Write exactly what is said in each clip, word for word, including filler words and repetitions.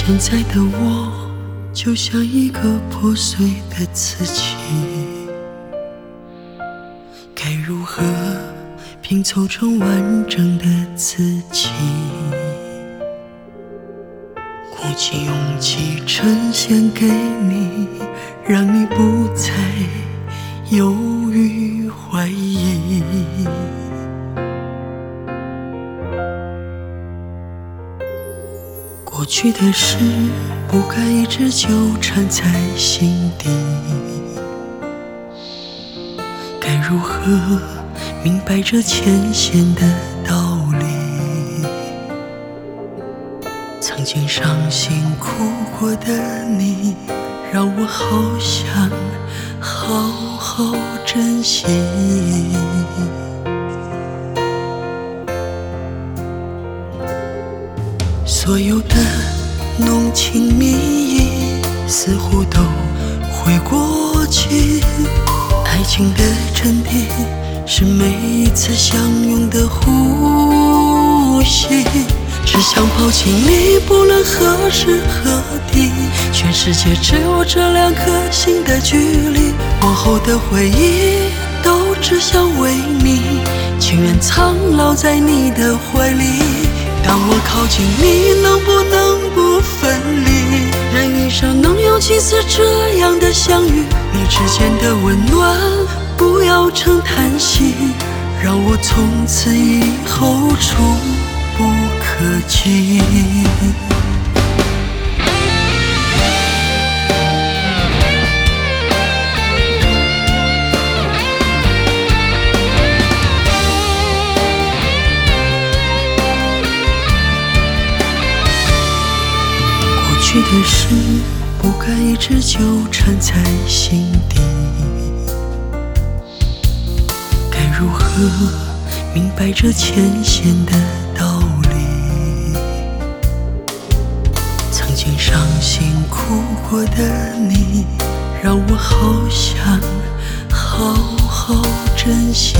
现在的我就像一个破碎的瓷器，该如何拼凑成完整的自己？鼓起勇气呈现给你，让你不再犹豫怀疑。过去的事不该一直纠缠在心底，该如何明白这浅显的道理？曾经伤心哭过的你，让我好想好好珍惜。所有的浓情蜜意似乎都会过去，爱情的沉淀是每一次相拥的呼吸。只想抱紧你，不论何时何地，全世界只有这两颗心的距离。往后的回忆都只想为你，情愿苍老在你的怀里。当我靠近你，能不能不分离？人一生能有几次这样的相遇？你之间的温暖不要成叹息，让我从此以后触不可及。过去的事不该一直纠缠在心底，该如何明白这浅显的道理？曾经伤心哭过的你，让我好想好好珍惜。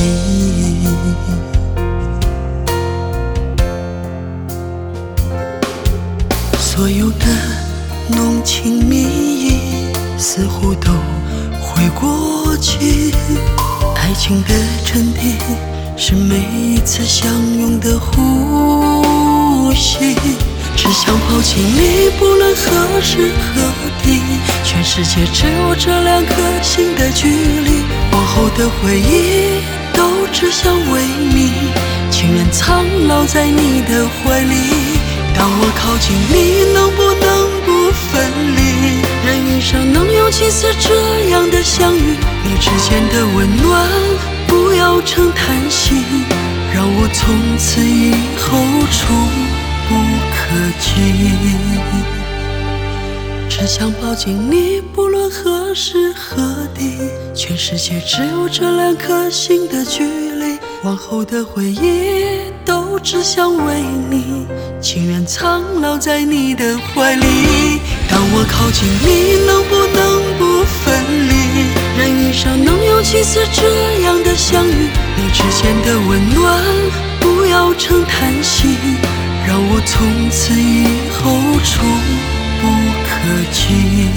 所有的浓情蜜意似乎都会过去，爱情的沉淀是每一次相拥的呼吸。只想抱紧你，不论何时何地，全世界只有这两颗心的距离。往后的回忆都只想为你，情愿苍老在你的怀里。当我靠近你，能不能不分离？人一生能有几次这样的相遇？你之间的温暖不要成叹息，让我从此以后触不可及。只想抱紧你，不论何时何地，全世界只有这两颗心的距离。往后的回忆都只想为你，情愿苍老在你的怀里。当我靠近你，能不能不分离？人一生能有几次这样的相遇？你之间的温暖不要成叹息，让我从此以后触不可及，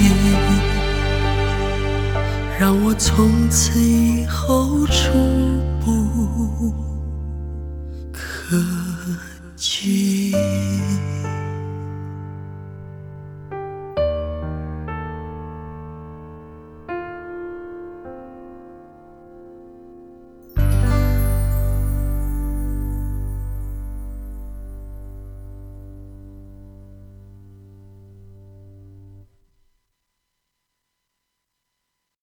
让我从此以后触不可及。